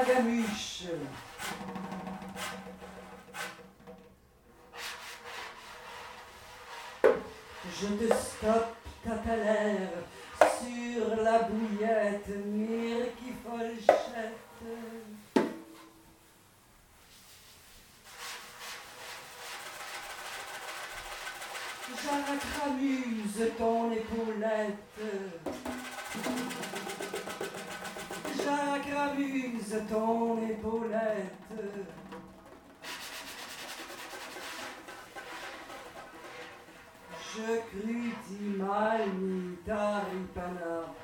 Maragamuche. Je te stoppe ta talère sur la bouillette, mire qui folchette. J'accramuse ton épaulette. J'accramuse ton épaulette. Je crus t'y mal mis taripanape.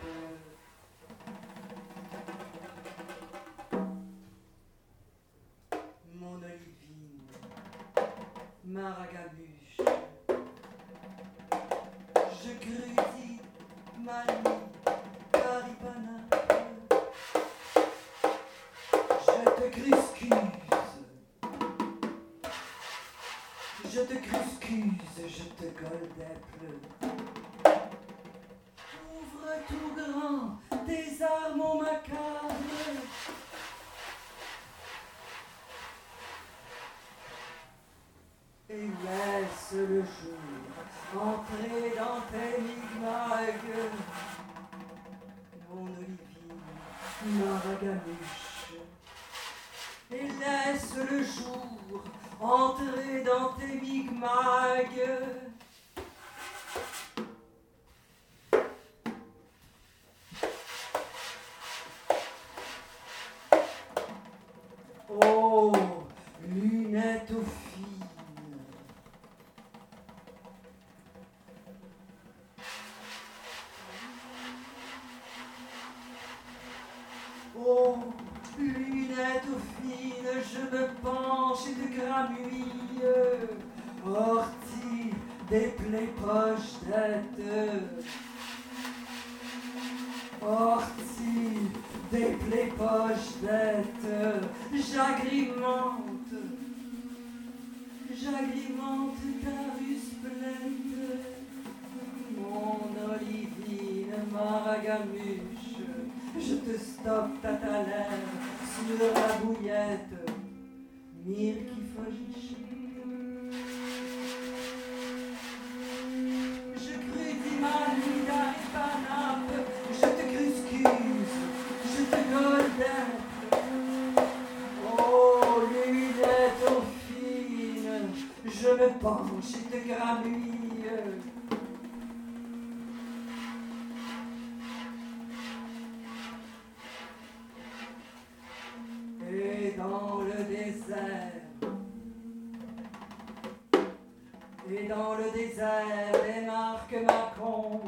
Mon olivine, Maragamuche. Je crus t'y mal mis taripanape. Je te cruscuse. Je te cruscuse, je te goldèple. Ouvre tout grand tes armes au macabre. Et laisse le jour entrer dans tes migmagues. Mon olivine, Maragamuche. Et laisse le jour entrer dans tes migmagues. Oh, lunettes fines. Oh, lunettes fines, je me penche et te gramouille. Ortie des plaies pochettes. Ortie des plaies pochettes. J'agrimente ta rusplette. Mon olivine, Maragamuche. Je te stoppe ta talère sur la bouillette, mire qui fogiche. Je crus d'y mal mis d'aripanape, je te cruscuse, je te goldèple. Oh, lunettes fines, je me penche et te gramouille. Et dans le désert démarque ma combe.